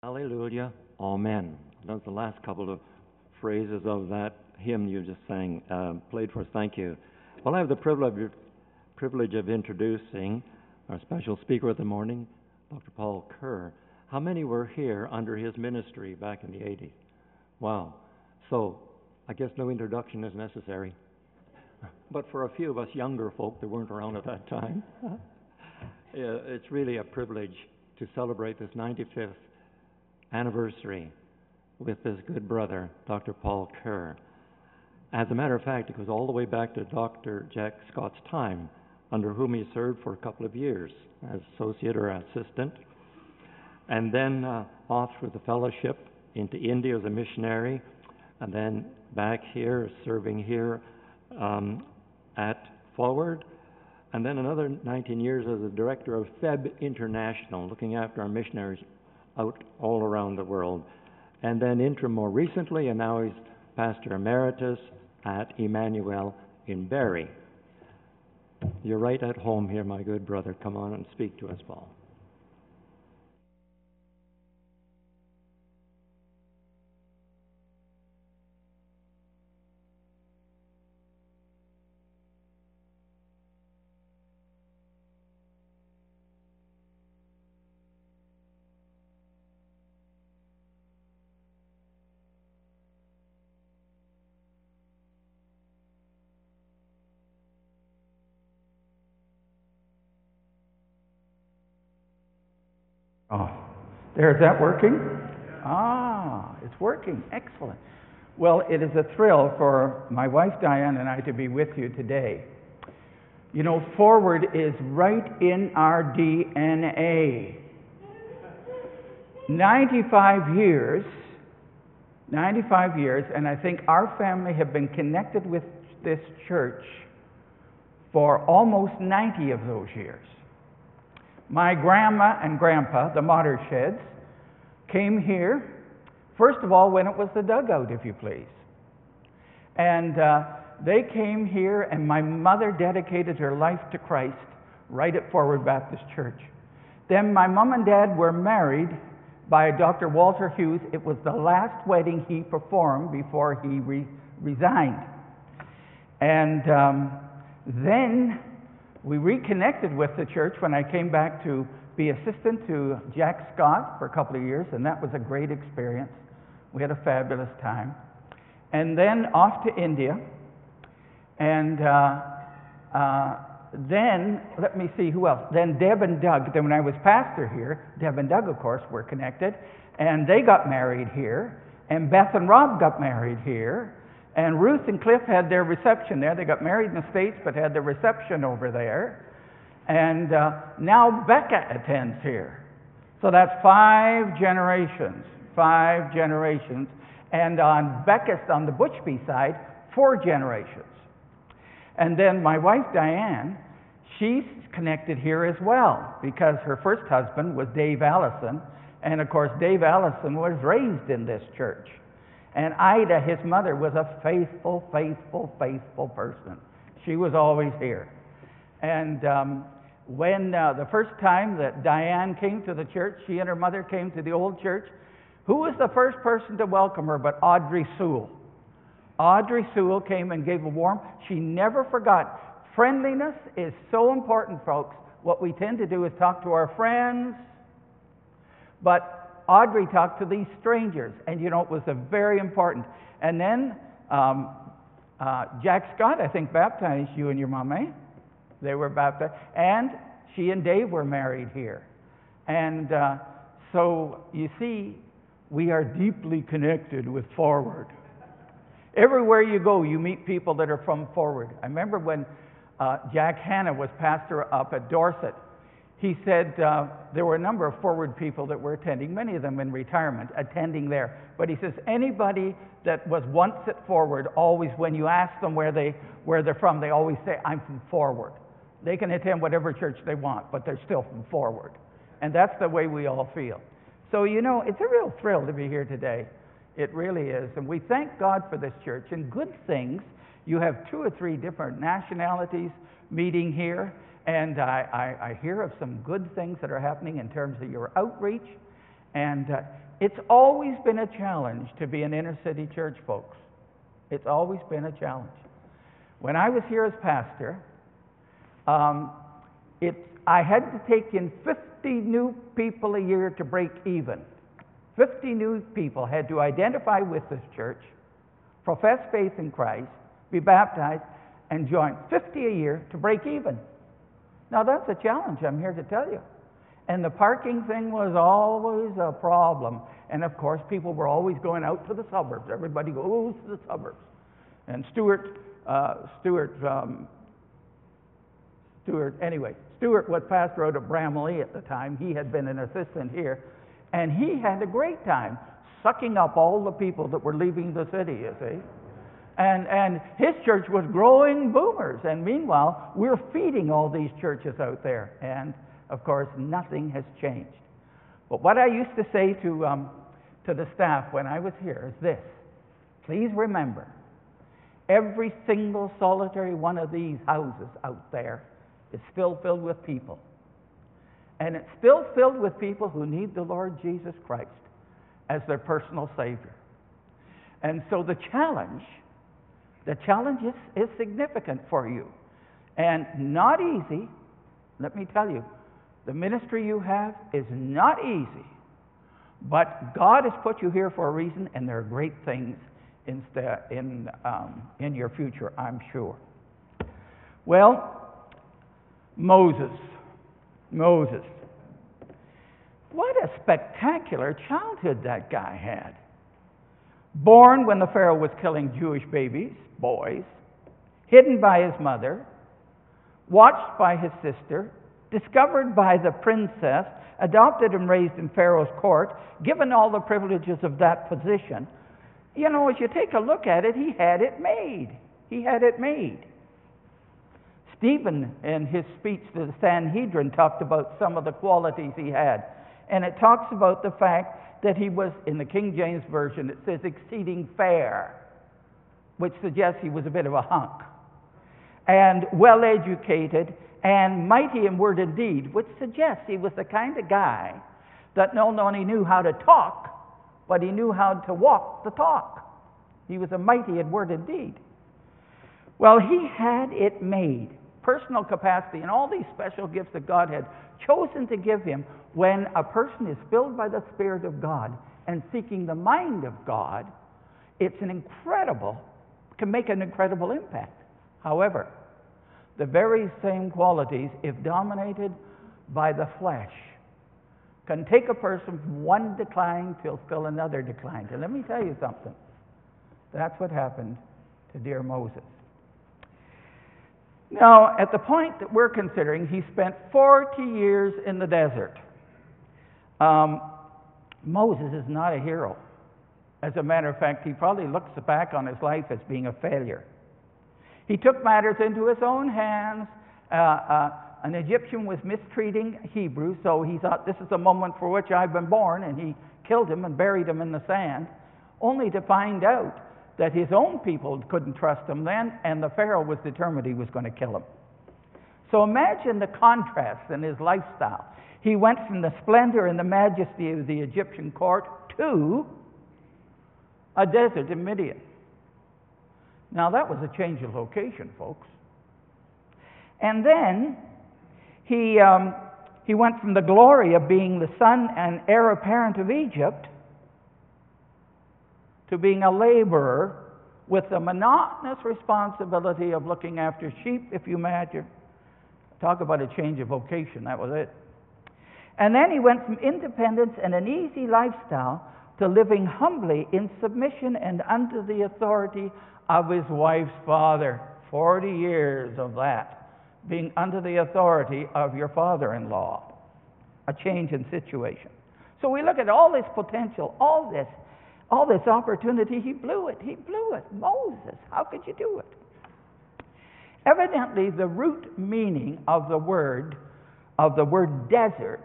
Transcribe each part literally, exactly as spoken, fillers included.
Hallelujah, Amen. That's the last couple of phrases of that hymn you just sang, uh, played for us. Thank you. Well, I have the privilege, privilege of introducing our special speaker of the morning, Doctor Paul Kerr. How many were here under his ministry back in the eighties? Wow. So, I guess no introduction is necessary. But for a few of us younger folk that weren't around at that time, it's really a privilege to celebrate this ninety-fifth anniversary with this good brother, Doctor Paul Kerr. As a matter of fact, it goes all the way back to Doctor Jack Scott's time, under whom he served for a couple of years as associate or assistant, and then uh, off through the fellowship into India as a missionary, and then back here, serving here um, at Forward, and then another nineteen years as the director of F E B International, looking after our missionaries out all around the world. And then interim more recently, and now he's pastor emeritus at Emmanuel in Barrie. You're right at home here, my good brother. Come on and speak to us, Paul. Oh, there, is that working? Ah, it's working. Excellent. Well, it is a thrill for my wife Diane and I to be with you today. You know, Forward is right in our D N A. ninety-five years, ninety-five years, and I think our family have been connected with this church for almost ninety of those years. My grandma and grandpa, the Mottersheds, came here, first of all, when it was the dugout, if you please. And uh, they came here, and my mother dedicated her life to Christ right at Forward Baptist Church. Then my mom and dad were married by Doctor Walter Hughes. It was the last wedding he performed before he re- resigned. And um, then we reconnected with the church when I came back to be assistant to Jack Scott for a couple of years, and that was a great experience. We had a fabulous time. And then off to India, and uh, uh, then, let me see who else. Then Deb and Doug, then when I was pastor here, Deb and Doug, of course, were connected, and they got married here, and Beth and Rob got married here, and Ruth and Cliff had their reception there. They got married in the States, but had their reception over there. And uh, now Becca attends here. So that's five generations, five generations. And on Becca's, on the Butchby side, four generations. And then my wife, Diane, she's connected here as well, because her first husband was Dave Allison. And of course, Dave Allison was raised in this church. And Ida, his mother, was a faithful, faithful, faithful person. She was always here. And um, when uh, the first time that Diane came to the church, she and her mother came to the old church, who was the first person to welcome her but Audrey Sewell? Audrey Sewell came and gave a warm. She never forgot. Friendliness is so important, folks. What we tend to do is talk to our friends, but Audrey talked to these strangers, and you know, it was a very important. And then um, uh, Jack Scott, I think, baptized you and your mom, eh? They were baptized. And she and Dave were married here. And uh, so, you see, we are deeply connected with Forward. Everywhere you go, you meet people that are from Forward. I remember when uh, Jack Hanna was pastor up at Dorset, he said uh, there were a number of Forward people that were attending, many of them in retirement, attending there. But he says anybody that was once at Forward, always, when you ask them where, they, where they're from, they always say, I'm from Forward. They can attend whatever church they want, but they're still from Forward. And that's the way we all feel. So, you know, it's a real thrill to be here today. It really is. And we thank God for this church. And good things, you have two or three different nationalities meeting here. And I, I, I hear of some good things that are happening in terms of your outreach. And uh, It's always been a challenge to be an inner city church, folks. It's always been a challenge. When I was here as pastor, um, it, I had to take in fifty new people a year to break even. fifty new people had to identify with this church, profess faith in Christ, be baptized, and join. fifty a year to break even. Now that's a challenge, I'm here to tell you. And the parking thing was always a problem. And of course, people were always going out to the suburbs. Everybody goes to the suburbs. And Stuart, uh, Stuart, um, Stuart, anyway, Stuart was pastor out of Bramalea at the time. He had been an assistant here. And he had a great time sucking up all the people that were leaving the city, you see. And, and his church was growing boomers. And meanwhile, we're feeding all these churches out there. And of course, nothing has changed. But what I used to say to, um, to the staff when I was here is this. Please remember, every single solitary one of these houses out there is still filled with people. And it's still filled with people who need the Lord Jesus Christ as their personal Savior. And so the challenge, the challenge is, is significant for you. And not easy, let me tell you. The ministry you have is not easy, but God has put you here for a reason, and there are great things in, in, um, in your future, I'm sure. Well, Moses. Moses. What a spectacular childhood that guy had. Born when the Pharaoh was killing Jewish babies, boys, hidden by his mother, watched by his sister, discovered by the princess, adopted and raised in Pharaoh's court, given all the privileges of that position. You know, as you take a look at it, he had it made. He had it made. Stephen, in his speech to the Sanhedrin, talked about some of the qualities he had. And it talks about the fact that he was, in the King James Version, it says exceeding fair, which suggests he was a bit of a hunk. And well-educated, and mighty in word and deed, which suggests he was the kind of guy that not only knew how to talk, but he knew how to walk the talk. He was a mighty in word and deed. Well, he had it made. Personal capacity and all these special gifts that God had chosen to give him. When a person is filled by the Spirit of God and seeking the mind of God, it's an incredible, can make an incredible impact. However, the very same qualities, if dominated by the flesh, can take a person from one decline till still another decline. And let me tell you something. That's what happened to dear Moses. Now, at the point that we're considering, he spent forty years in the desert. Um, Moses is not a hero. As a matter of fact, he probably looks back on his life as being a failure. He took matters into his own hands. Uh, uh, an Egyptian was mistreating Hebrews, so he thought, this is the moment for which I've been born, and he killed him and buried him in the sand, only to find out that his own people couldn't trust him then, and the Pharaoh was determined he was going to kill him. So imagine the contrast in his lifestyle. He went from the splendor and the majesty of the Egyptian court to a desert in Midian. Now that was a change of location, folks. And then he, um, he went from the glory of being the son and heir apparent of Egypt to being a laborer with the monotonous responsibility of looking after sheep, if you imagine. Talk about a change of vocation, that was it. And then he went from independence and an easy lifestyle to living humbly in submission and under the authority of his wife's father. Forty years of that, being under the authority of your father-in-law. A change in situation. So we look at all this potential, all this, all this opportunity. He blew it. He blew it. Moses, how could you do it? Evidently, the root meaning of the word, of the word desert,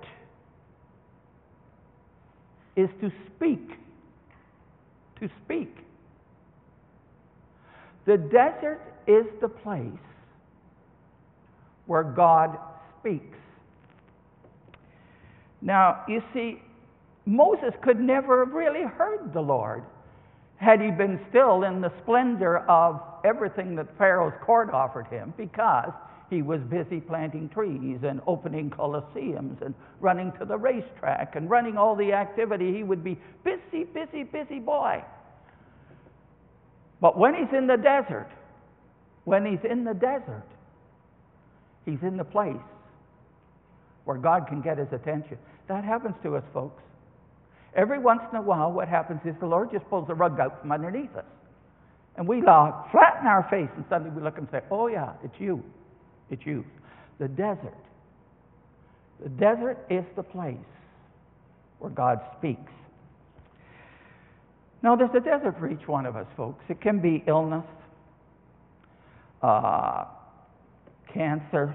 is to speak. To speak. The desert is the place where God speaks. Now, you see, Moses could never have really heard the Lord had he been still in the splendor of everything that Pharaoh's court offered him, because he was busy planting trees and opening coliseums and running to the racetrack and running all the activity. He would be busy, busy, busy boy. But when he's in the desert, when he's in the desert, he's in the place where God can get his attention. That happens to us, folks. Every once in a while, what happens is the Lord just pulls the rug out from underneath us. And we lie flat in our face, and suddenly we look and say, oh yeah, it's you. It's you. The desert. The desert is the place where God speaks. Now, there's a desert for each one of us, folks. It can be illness, uh, cancer.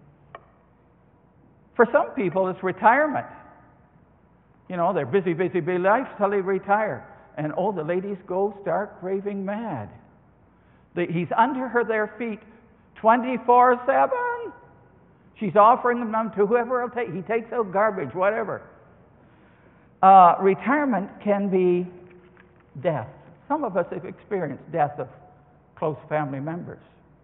For some people, it's retirement. You know, they're busy, busy, busy life till they retire. And oh, the ladies go stark raving mad. The, he's under her their feet twenty-four seven. She's offering them to whoever will take. He takes out garbage, whatever. Uh, retirement can be death. Some of us have experienced death of close family members.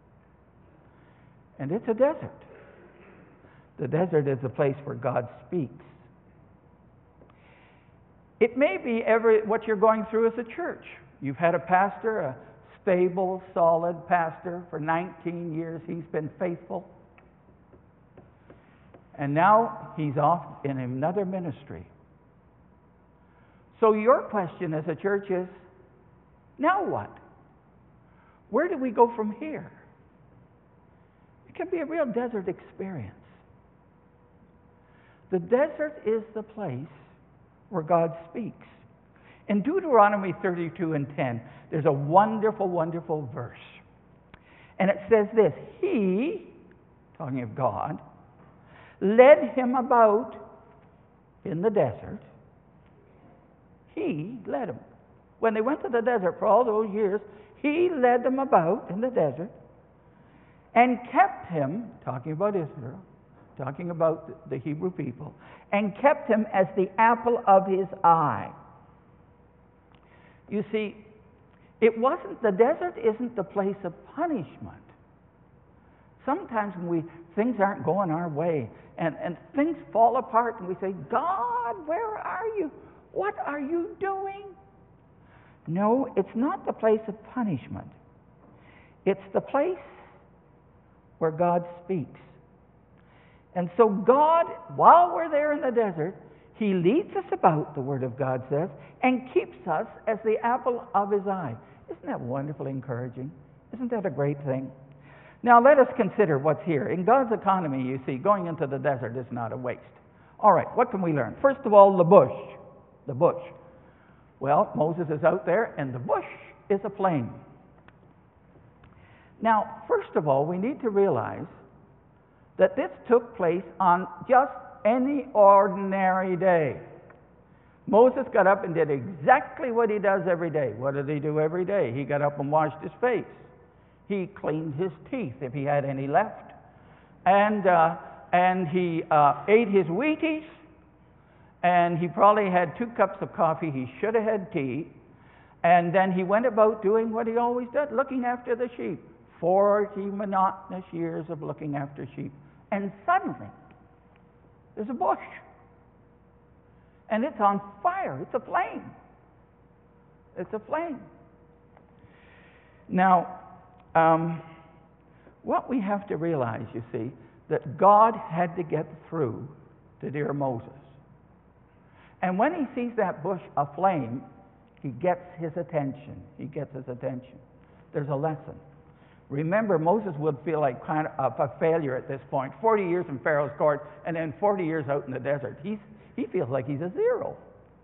And it's a desert. The desert is a place where God speaks. It may be every, what you're going through as a church. You've had a pastor, a stable, solid pastor for nineteen years. He's been faithful. And now he's off in another ministry. So your question as a church is, now what? Where do we go from here? It can be a real desert experience. The desert is the place where God speaks. In Deuteronomy thirty-two and ten, there's a wonderful, wonderful verse. And it says this, He, talking of God, led him about in the desert. He led him. When they went to the desert for all those years, He led them about in the desert and kept him, talking about Israel, talking about the Hebrew people, and kept him as the apple of His eye. You see, it wasn't, the desert isn't the place of punishment. Sometimes when we, things aren't going our way, and, and things fall apart, and we say, God, where are you? What are you doing? No, it's not the place of punishment. It's the place where God speaks. And so God, while we're there in the desert, He leads us about, the Word of God says, and keeps us as the apple of His eye. Isn't that wonderfully encouraging? Isn't that a great thing? Now let us consider what's here. In God's economy, you see, going into the desert is not a waste. All right, what can we learn? First of all, the bush. The bush. Well, Moses is out there, and the bush is a flame. Now, first of all, we need to realize that this took place on just any ordinary day. Moses got up and did exactly what he does every day. What did he do every day? He got up and washed his face. He cleaned his teeth if he had any left. And, uh, and he uh, ate his Wheaties. And he probably had two cups of coffee. He should have had tea. And then he went about doing what he always did, looking after the sheep. Forty monotonous years of looking after sheep. And suddenly, there's a bush. And it's on fire. It's a flame. It's a flame. Now, um, what we have to realize, you see, that God had to get through to dear Moses. And when he sees that bush aflame, he gets his attention. He gets his attention. There's a lesson. Remember, Moses would feel like kind of a failure at this point. Forty years in Pharaoh's court, and then forty years out in the desert. He's, he feels like he's a zero.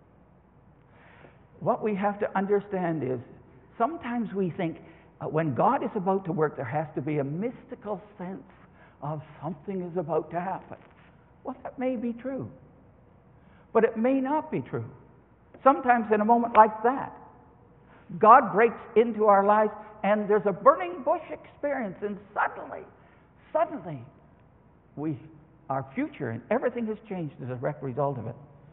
What we have to understand is, sometimes we think uh, when God is about to work, there has to be a mystical sense of something is about to happen. Well, that may be true. But it may not be true. Sometimes in a moment like that, God breaks into our lives and there's a burning bush experience, and suddenly, suddenly, we, our future and everything has changed as a direct result of it.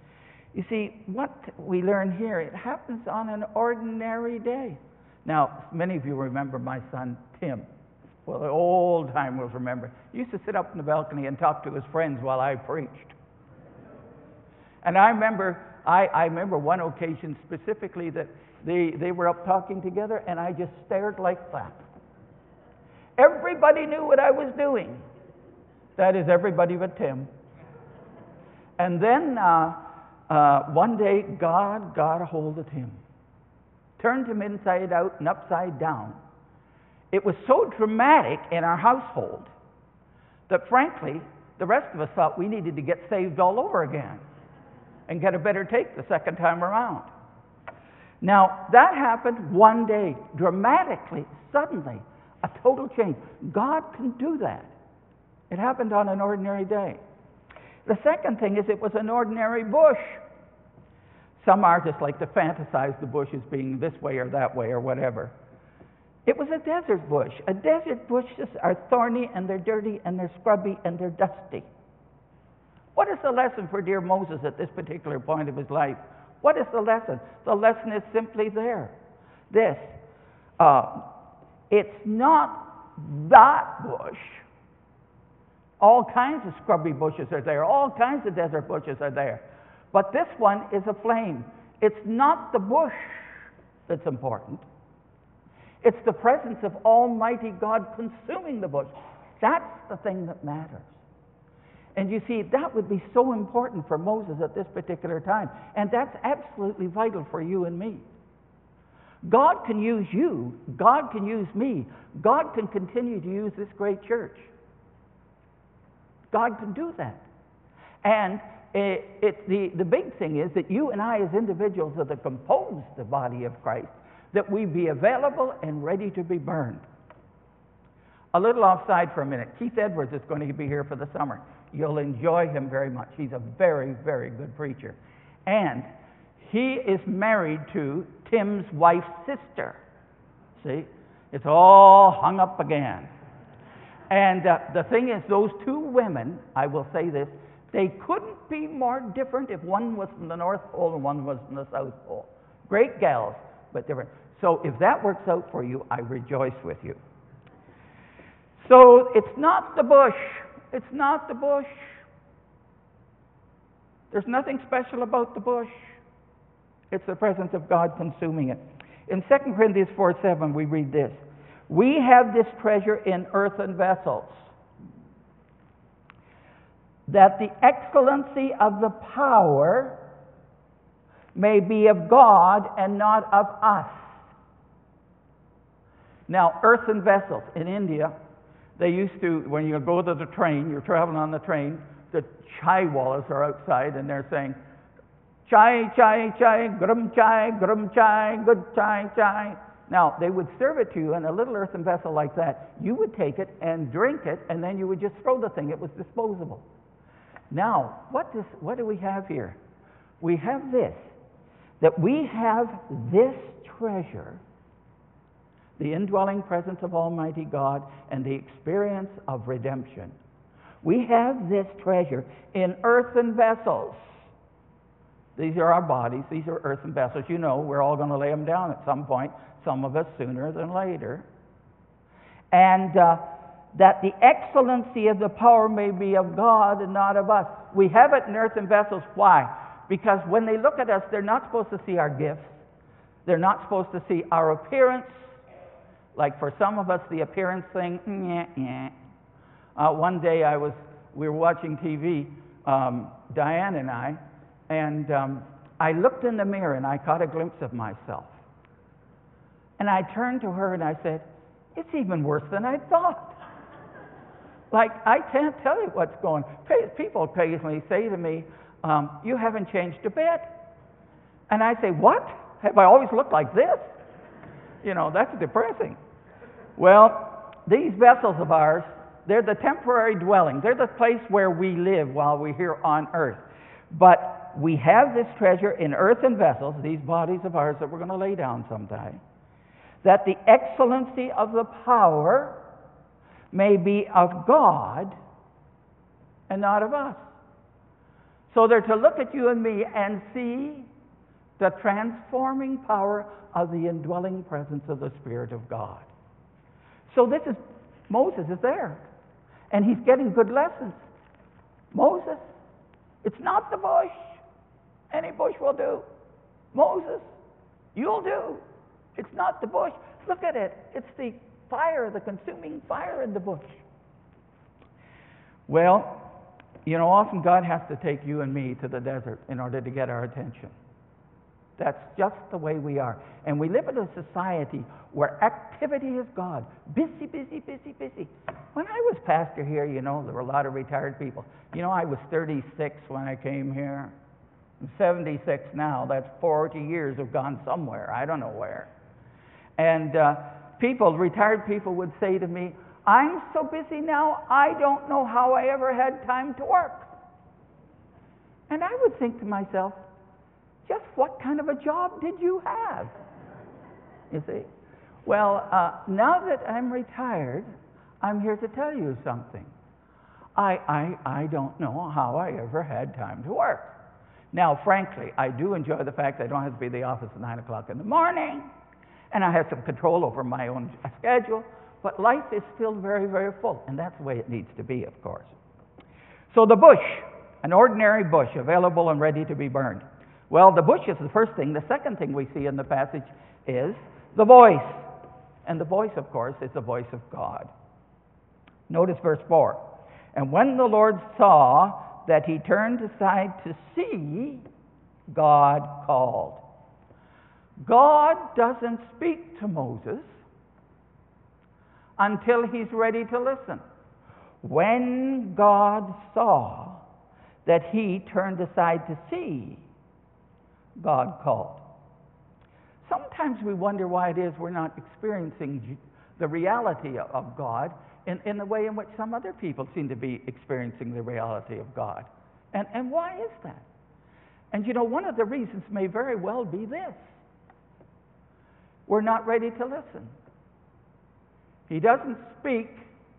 You see, what we learn here, it happens on an ordinary day. Now, many of you remember my son, Tim. Well, the old timers remember. He used to sit up in the balcony and talk to his friends while I preached. And I remember, I, I remember one occasion specifically that they, they were up talking together, and I just stared like that. Everybody knew what I was doing. That is, everybody but Tim. And then uh, uh, one day, God got a hold of Tim, turned him inside out and upside down. It was so dramatic in our household that, frankly, the rest of us thought we needed to get saved all over again and get a better take the second time around. Now, that happened one day, dramatically, suddenly, a total change. God can do that. It happened on an ordinary day. The second thing is it was an ordinary bush. Some artists like to fantasize the bush as being this way or that way or whatever. It was a desert bush. A desert bushes are thorny and they're dirty and they're scrubby and they're dusty. What is the lesson for dear Moses at this particular point of his life? What is the lesson? The lesson is simply there. This. Uh, it's not that bush. All kinds of scrubby bushes are there. All kinds of desert bushes are there. But this one is a flame. It's not the bush that's important. It's the presence of Almighty God consuming the bush. That's the thing that matters. And you see, that would be so important for Moses at this particular time. And that's absolutely vital for you and me. God can use you. God can use me. God can continue to use this great church. God can do that. And it, it, the, the big thing is that you and I as individuals are that compose the body of Christ, that we be available and ready to be burned. A little offside for a minute. Keith Edwards is going to be here for the summer. You'll enjoy him very much. He's a very, very good preacher. And he is married to Tim's wife's sister. See? It's all hung up again. And uh, the thing is, those two women, I will say this, they couldn't be more different if one was from the North Pole and one was from the South Pole. Great gals, but different. So if that works out for you, I rejoice with you. So it's not the bush. It's not the bush. There's nothing special about the bush. It's the presence of God consuming it. In Second Corinthians four seven, we read this. We have this treasure in earthen vessels, that the excellency of the power may be of God and not of us. Now, earthen vessels in India, they used to, when you go to the train, you're traveling on the train, the chai wallahs are outside and they're saying, chai, chai, chai, grum chai, grum chai, good chai, chai. Now, they would serve it to you in a little earthen vessel like that. You would take it and drink it, and then you would just throw the thing. It was disposable. Now, what, does, what do we have here? We have this, that we have this treasure, the indwelling presence of Almighty God and the experience of redemption. We have this treasure in earthen vessels. These are our bodies. These are earthen vessels. You know, we're all going to lay them down at some point, some of us sooner than later. And uh, that the excellency of the power may be of God and not of us. We have it in earthen vessels. Why? Because when they look at us, they're not supposed to see our gifts. They're not supposed to see our appearance. Like for some of us, the appearance thing, nyeh, nyeh. Uh, one day I was, we were watching T V, um, Diane and I, and um, I looked in the mirror and I caught a glimpse of myself. And I turned to her and I said, it's even worse than I thought. Like, I can't tell you what's going on. People occasionally say to me, um, you haven't changed a bit. And I say, what? Have I always looked like this? You know, that's depressing. Well, these vessels of ours, they're the temporary dwelling. They're the place where we live while we're here on earth. But we have this treasure in earthen vessels, these bodies of ours that we're going to lay down sometime, that the excellency of the power may be of God and not of us. So they're to look at you and me and see the transforming power of the indwelling presence of the Spirit of God. So this is, Moses is there, and he's getting good lessons. Moses, it's not the bush. Any bush will do. Moses, you'll do. It's not the bush. Look at it. It's the fire, the consuming fire in the bush. Well, you know, often God has to take you and me to the desert in order to get our attention. That's just the way we are. And we live in a society where activity is God. Busy, busy, busy, busy. When I was pastor here, you know, there were a lot of retired people. You know, I was thirty-six when I came here. I'm seventy-six now. That's forty years have gone somewhere. I don't know where. And uh, people, retired people would say to me, I'm so busy now, I don't know how I ever had time to work. And I would think to myself, just what kind of a job did you have? You see? Well, uh, now that I'm retired, I'm here to tell you something. I, I, I don't know how I ever had time to work. Now, frankly, I do enjoy the fact that I don't have to be at the office at nine o'clock in the morning, and I have some control over my own schedule, but life is still very, very full, and that's the way it needs to be, of course. So the bush, an ordinary bush available and ready to be burned. Well, the bush is the first thing. The second thing we see in the passage is the voice. And the voice, of course, is the voice of God. Notice verse four. And when the Lord saw that he turned aside to see, God called. God doesn't speak to Moses until he's ready to listen. When God saw that he turned aside to see, God called. Sometimes we wonder why it is we're not experiencing the reality of God in, in the way in which some other people seem to be experiencing the reality of God. And, and why is that? And you know, one of the reasons may very well be this. We're not ready to listen. He doesn't speak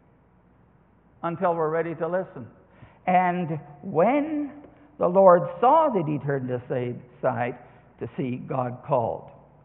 until we're ready to listen. And when the Lord saw that he turned aside to see, God called.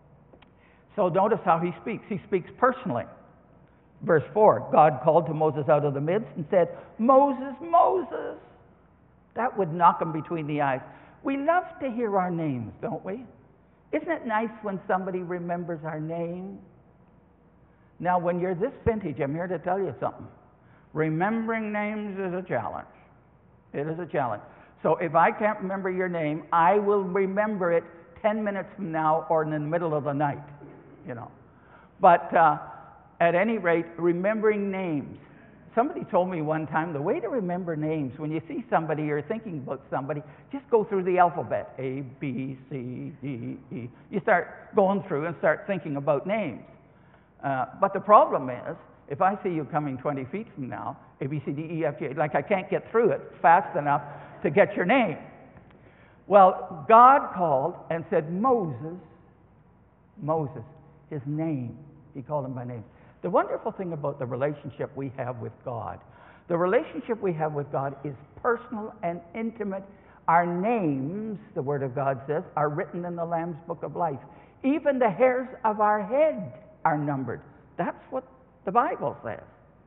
So notice how he speaks. He speaks personally. Verse four, God called to Moses out of the midst and said, Moses, Moses. That would knock him between the eyes. We love to hear our names, don't we? Isn't it nice when somebody remembers our name? Now, when you're this vintage, I'm here to tell you something. Remembering names is a challenge. It is a challenge. So if I can't remember your name, I will remember it ten minutes from now or in the middle of the night, you know. But uh, at any rate, remembering names. Somebody told me one time the way to remember names, when you see somebody, you're thinking about somebody, just go through the alphabet. A, B, C, D, E. You start going through and start thinking about names. Uh, but the problem is, if I see you coming twenty feet from now, A, B, C, D, E, F, G, like I can't get through it fast enough to get your name. Well, God called and said, Moses, Moses, his name. He called him by name. The wonderful thing about the relationship we have with God, the relationship we have with God is personal and intimate. Our names, the Word of God says, are written in the Lamb's Book of Life. Even the hairs of our head are numbered. That's what the Bible says.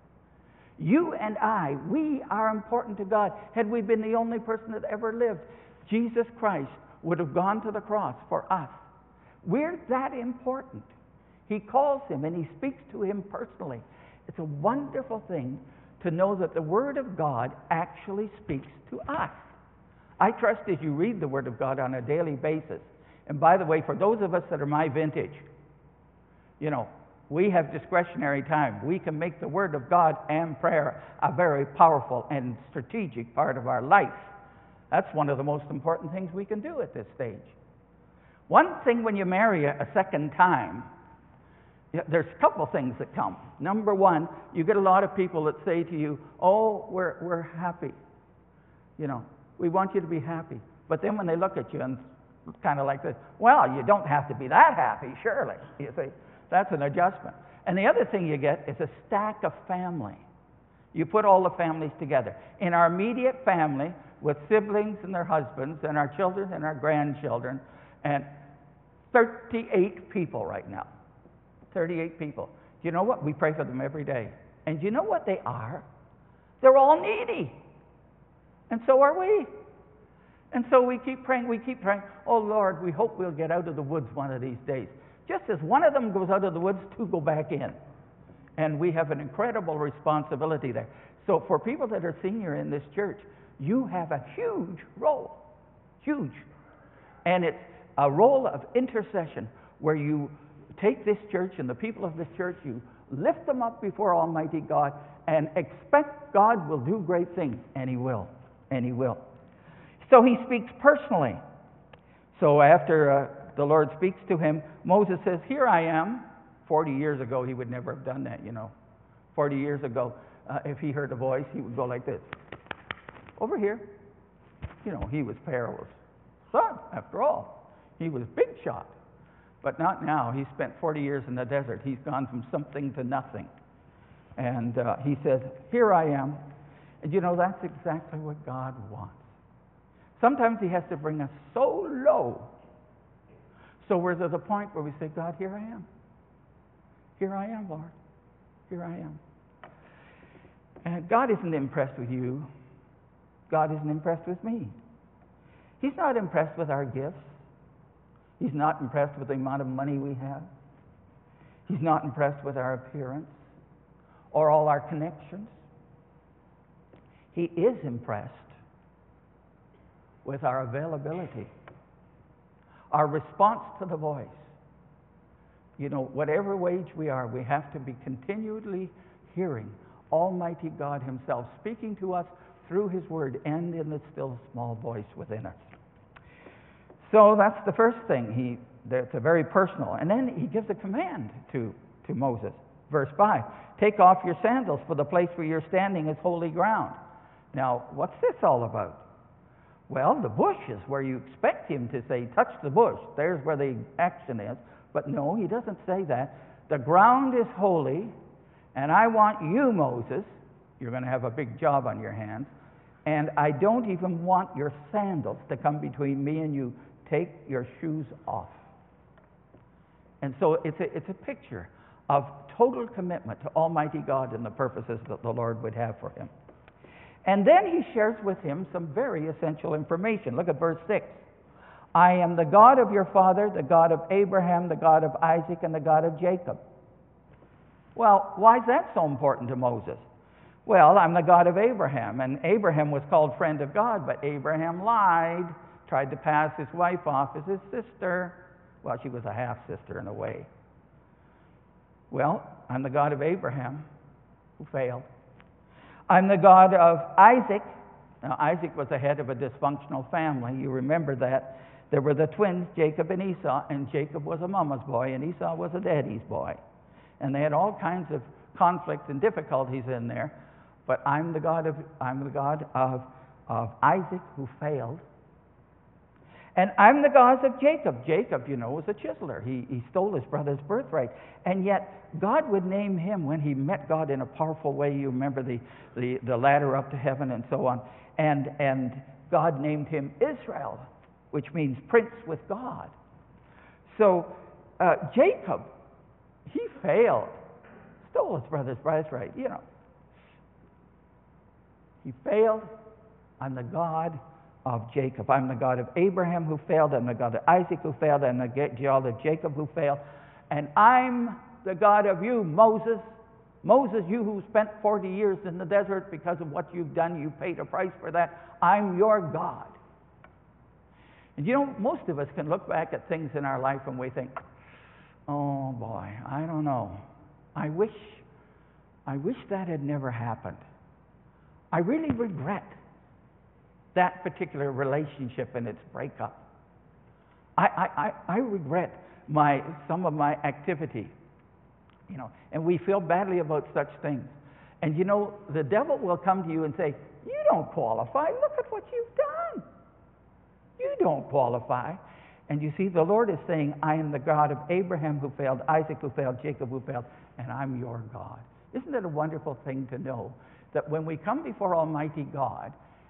You and I, we are important to God. Had we been the only person that ever lived, Jesus Christ would have gone to the cross for us. We're that important. He calls him and he speaks to him personally. It's a wonderful thing to know that the Word of God actually speaks to us. I trust as you read the Word of God on a daily basis. And by the way, for those of us that are my vintage, you know, we have discretionary time. We can make the Word of God and prayer a very powerful and strategic part of our life. That's one of the most important things we can do at this stage. One thing when you marry a second time, there's a couple things that come. Number one, you get a lot of people that say to you, oh, we're, we're happy. You know, we want you to be happy. But then when they look at you and kind of like this, well, you don't have to be that happy, surely. You see, that's an adjustment. And the other thing you get is a stack of family. You put all the families together. In our immediate family, with siblings and their husbands and our children and our grandchildren, and thirty-eight people right now. thirty-eight people. Do you know what? We pray for them every day. And do you know what they are? They're all needy. And so are we. And so we keep praying, we keep praying. Oh Lord, we hope we'll get out of the woods one of these days. Just as one of them goes out of the woods, two go back in. And we have an incredible responsibility there. So for people that are senior in this church, you have a huge role. Huge. And it's a role of intercession where you take this church and the people of this church, you lift them up before Almighty God and expect God will do great things. And He will. And He will. So He speaks personally. So after uh, the Lord speaks to him, Moses says, "Here I am." Forty years ago, he would never have done that, you know. Forty years ago, uh, if he heard a voice, he would go like this. Over here. You know, he was Pharaoh's son, after all. He was big shot. But not now. He spent forty years in the desert. He's gone from something to nothing. And uh, he says, "Here I am." And you know, that's exactly what God wants. Sometimes He has to bring us so low, so we're to the point where we say, "God, here I am. Here I am, Lord. Here I am." And God isn't impressed with you. God isn't impressed with me. He's not impressed with our gifts. He's not impressed with the amount of money we have. He's not impressed with our appearance or all our connections. He is impressed with our availability, our response to the voice. You know, whatever wage we are, we have to be continually hearing Almighty God Himself speaking to us through His Word and in the still small voice within us. So that's the first thing. He, that's a very personal. And then He gives a command to, to Moses. Verse five, "Take off your sandals, for the place where you're standing is holy ground." Now, what's this all about? Well, the bush is where you expect Him to say, "Touch the bush." There's where the action is. But no, He doesn't say that. The ground is holy, and I want you, Moses, you're going to have a big job on your hands, and I don't even want your sandals to come between me and you. Take your shoes off. And so it's a, it's a picture of total commitment to Almighty God and the purposes that the Lord would have for him. And then He shares with him some very essential information. Look at verse six. "I am the God of your father, the God of Abraham, the God of Isaac, and the God of Jacob." Well, why is that so important to Moses? Well, I'm the God of Abraham, and Abraham was called friend of God, but Abraham lied, tried to pass his wife off as his sister. Well, she was a half-sister in a way. Well, I'm the God of Abraham, who failed. I'm the God of Isaac. Now, Isaac was the head of a dysfunctional family. You remember that. There were the twins, Jacob and Esau, and Jacob was a mama's boy, and Esau was a daddy's boy. And they had all kinds of conflicts and difficulties in there. But I'm the God of I'm the God of, of Isaac, who failed. And I'm the God of Jacob. Jacob, you know, was a chiseler. He, he stole his brother's birthright. And yet, God would name him when he met God in a powerful way. You remember the, the, the ladder up to heaven and so on. And, and God named him Israel, which means prince with God. So, uh, Jacob, he failed. Stole his brother's birthright, you know. He failed. I'm the God of Jacob. I'm the God of Abraham who failed. I'm the God of Isaac who failed. I'm the God of Jacob who failed. And I'm the God of you, Moses. Moses, you who spent forty years in the desert because of what you've done, you paid a price for that. I'm your God. And you know, most of us can look back at things in our life and we think, oh boy, I don't know. I wish, I wish that had never happened. I really regret that particular relationship and its breakup. I, I, I, I regret my some of my activity, you know, and we feel badly about such things. And you know, the devil will come to you and say, you don't qualify. Look at what you've done. You don't qualify. And you see, the Lord is saying, I am the God of Abraham who failed, Isaac who failed, Jacob who failed, and I'm your God. Isn't it a wonderful thing to know that when we come before Almighty God,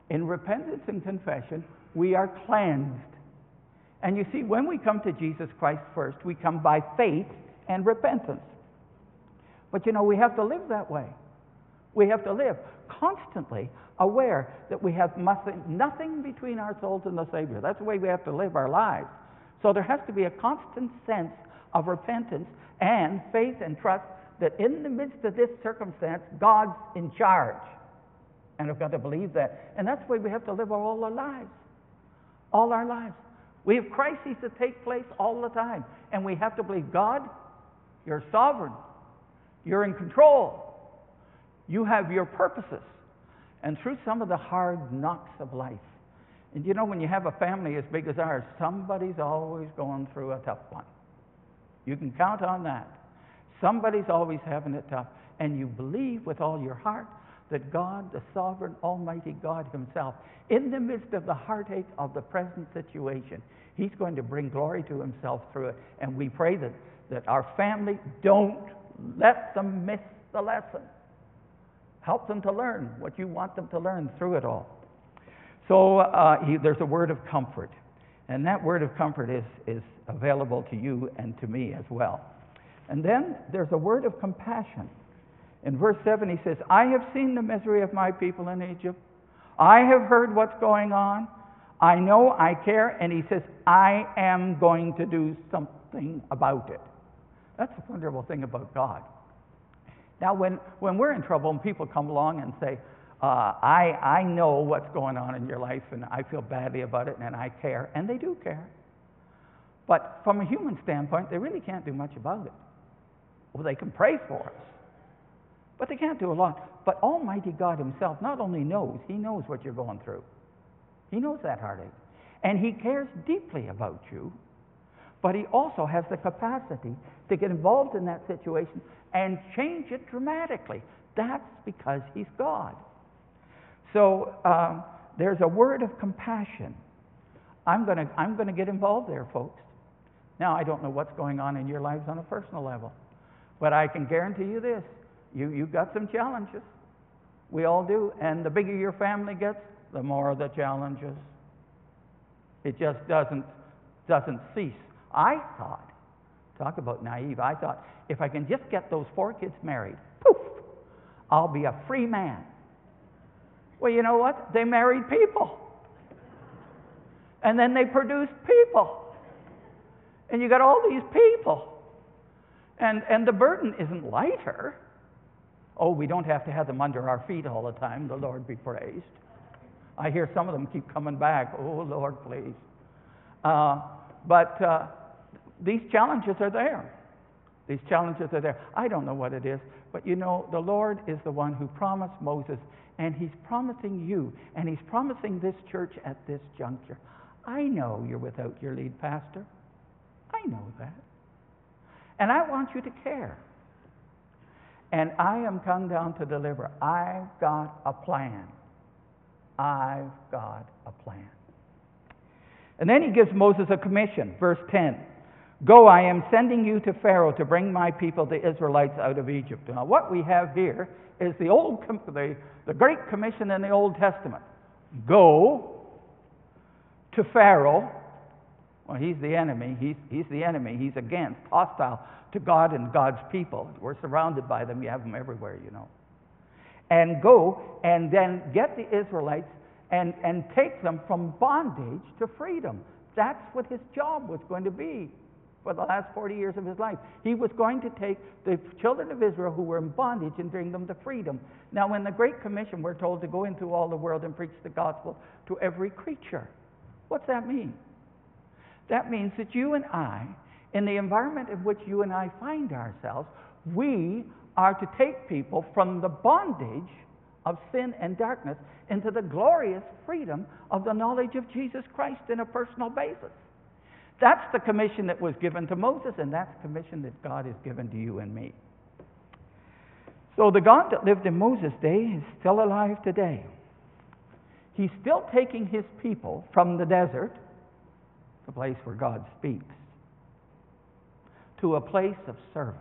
In repentance and confession, we are cleansed. And you see, when we come to Jesus Christ first, we come by faith and repentance. But you know, we have to live that way. We have to live constantly aware that we have nothing, nothing between our souls and the Savior. That's the way we have to live our lives. So there has to be a constant sense of repentance and faith and trust that in the midst of this circumstance, God's in charge. And I've got to believe that. And that's the way we have to live all our lives. All our lives. We have crises that take place all the time. And we have to believe, God, you're sovereign. You're in control. You have your purposes. And through some of the hard knocks of life. And you know, when you have a family as big as ours, somebody's always going through a tough one. You can count on that. Somebody's always having it tough. And you believe with all your heart that God, the sovereign, almighty God himself, in the midst of the heartache of the present situation, he's going to bring glory to himself through it. And we pray that, that our family don't let them miss the lesson. Help them to learn what you want them to learn through it all. So uh, he, there's a word of comfort. And that word of comfort is, is available to you and to me as well. And then there's a word of compassion. In verse seven he says, I have seen the misery of my people in Egypt. I have heard what's going on. I know, I care. And he says, I am going to do something about it. That's the wonderful thing about God. Now, when, when we're in trouble and people come along and say, uh, I, I know what's going on in your life and I feel badly about it and I care, and they do care. But from a human standpoint, they really can't do much about it. Well, they can pray for us, but they can't do a lot. But Almighty God himself not only knows, he knows what you're going through. He knows that heartache. And he cares deeply about you, but he also has the capacity to get involved in that situation and change it dramatically. That's because he's God. So um, there's a word of compassion. I'm going to I'm going to get involved there, folks. Now, I don't know what's going on in your lives on a personal level, but I can guarantee you this. You, you've got some challenges. We all do. And the bigger your family gets, the more the challenges. It just doesn't, doesn't cease. I thought, talk about naive, I thought, if I can just get those four kids married, poof, I'll be a free man. Well, you know what? They married people. And then they produced people. And you got all these people. And, and the burden isn't lighter. Oh, we don't have to have them under our feet all the time. The Lord be praised. I hear some of them keep coming back. Oh, Lord, please. Uh, but uh, these challenges are there. These challenges are there. I don't know what it is, but you know, the Lord is the one who promised Moses, and he's promising you, and he's promising this church at this juncture. I know you're without your lead pastor. I know that. And I want you to care. And I am come down to deliver. I've got a plan. I've got a plan. And then he gives Moses a commission, verse ten. Go, I am sending you to Pharaoh to bring my people, the Israelites, out of Egypt. Now, what we have here is the old, the, the Great Commission in the Old Testament. Go to Pharaoh. Well, he's the enemy. He's, he's the enemy. He's against, hostile to God and God's people. We're surrounded by them. You have them everywhere, you know. And go and then get the Israelites and, and take them from bondage to freedom. That's what his job was going to be for the last forty years of his life. He was going to take the children of Israel who were in bondage and bring them to freedom. Now, in the Great Commission, we're told to go into all the world and preach the gospel to every creature. What's that mean? That means that you and I, in the environment in which you and I find ourselves, we are to take people from the bondage of sin and darkness into the glorious freedom of the knowledge of Jesus Christ in a personal basis. That's the commission that was given to Moses, and that's the commission that God has given to you and me. So the God that lived in Moses' day is still alive today. He's still taking his people from the desert, the place where God speaks, to a place of service.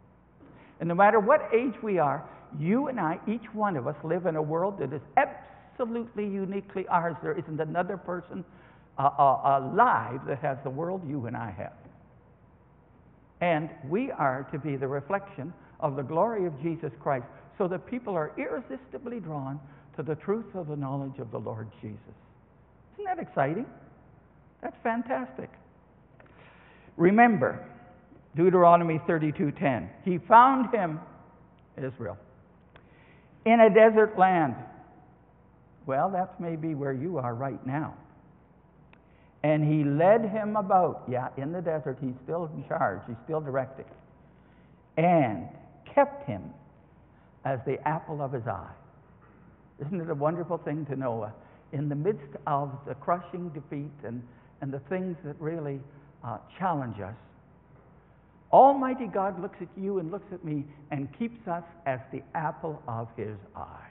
And no matter what age we are, you and I, each one of us, live in a world that is absolutely uniquely ours. There isn't another person uh, uh, alive that has the world you and I have. And we are to be the reflection of the glory of Jesus Christ, so that people are irresistibly drawn to the truth of the knowledge of the Lord Jesus. Isn't that exciting? That's fantastic. Remember, Deuteronomy thirty-two ten. He found him, Israel, in a desert land. Well, that's maybe where you are right now. And he led him about. Yeah, in the desert, he's still in charge. He's still directing. And kept him as the apple of his eye. Isn't it a wonderful thing to know? Uh, in the midst of the crushing defeat and, and the things that really uh, challenge us, Almighty God looks at you and looks at me and keeps us as the apple of his eye.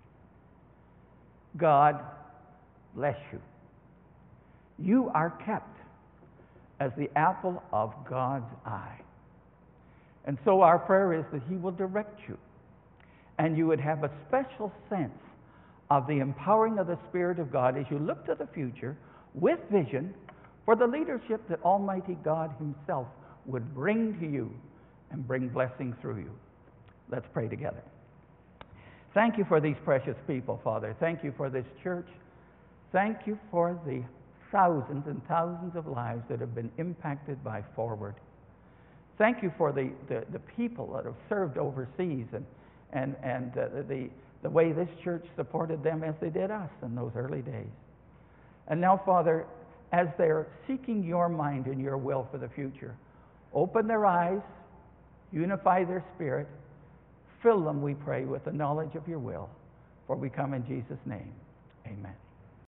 God bless you. You are kept as the apple of God's eye. And so our prayer is that he will direct you, and you would have a special sense of the empowering of the Spirit of God as you look to the future with vision for the leadership that Almighty God himself would bring to you and bring blessing through you. Let's pray together. Thank you for these precious people, Father. Thank you for this church. Thank you for the thousands and thousands of lives that have been impacted by Forward. Thank you for the, the, the people that have served overseas and, and, and uh, the, the way this church supported them as they did us in those early days. And now, Father, as they're seeking your mind and your will for the future, open their eyes, unify their spirit, fill them, we pray, with the knowledge of your will. For we come in Jesus' name. Amen.